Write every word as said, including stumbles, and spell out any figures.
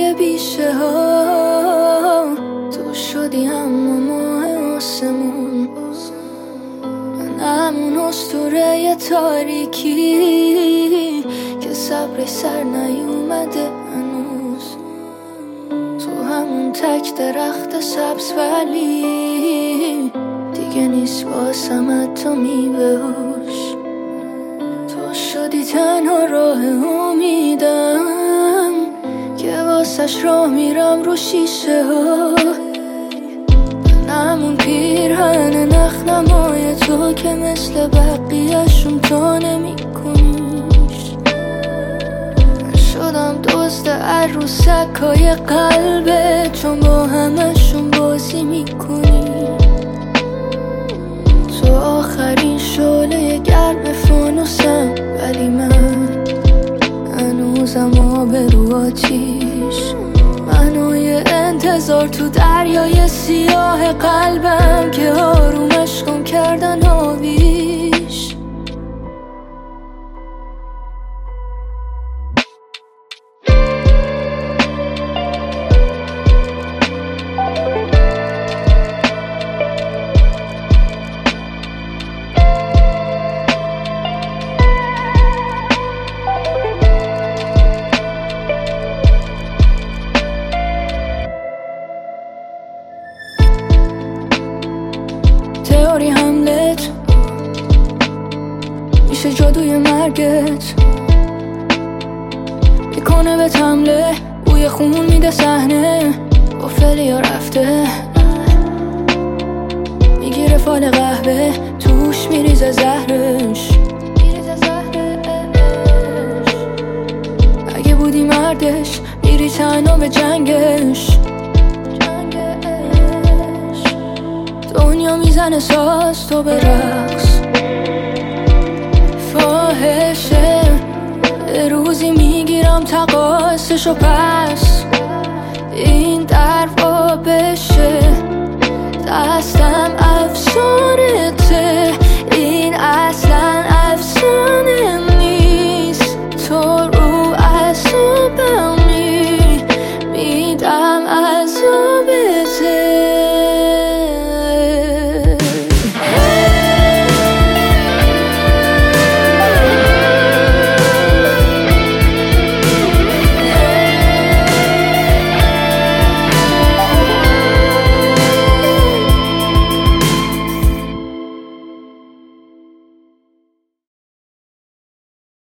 بیشه ها تو شدی همه ماه آسمون، من همون اسطوره تاریکی که صبر سر نیومده هنوز. تو همون تک درخت سبز ولی دیگه نیست واسم حتی میوه‌هاش. تو شدی تنها راه امیدم که واسش راه میرم رو شیشه ها. همون پیرهن نخنمای تو که مثل بقیه‌شون تو نمی کنیش. شدم دزد عروسکای قلبه چون با همشون بازی میکنی. تو آخرین شعله گرم فانوسم ولی من هنوزم آب رو آتیش. منوی انتظار تو دریای سیاه قلبم که آرومش کن کردن آبیش. تئوری حملت میشه جادوی مرگت، میکنه به حمله بوی خون میده صحنه با فلیا رفته. میگیره فال قهوه توش میریزه زهرش. اگه بودی مردش میری تنها به جنگش. دنیا میزنه ساز تو به رقص فاحشه. روزی میگیرم تقاصشو پس این در وا بشه. دستم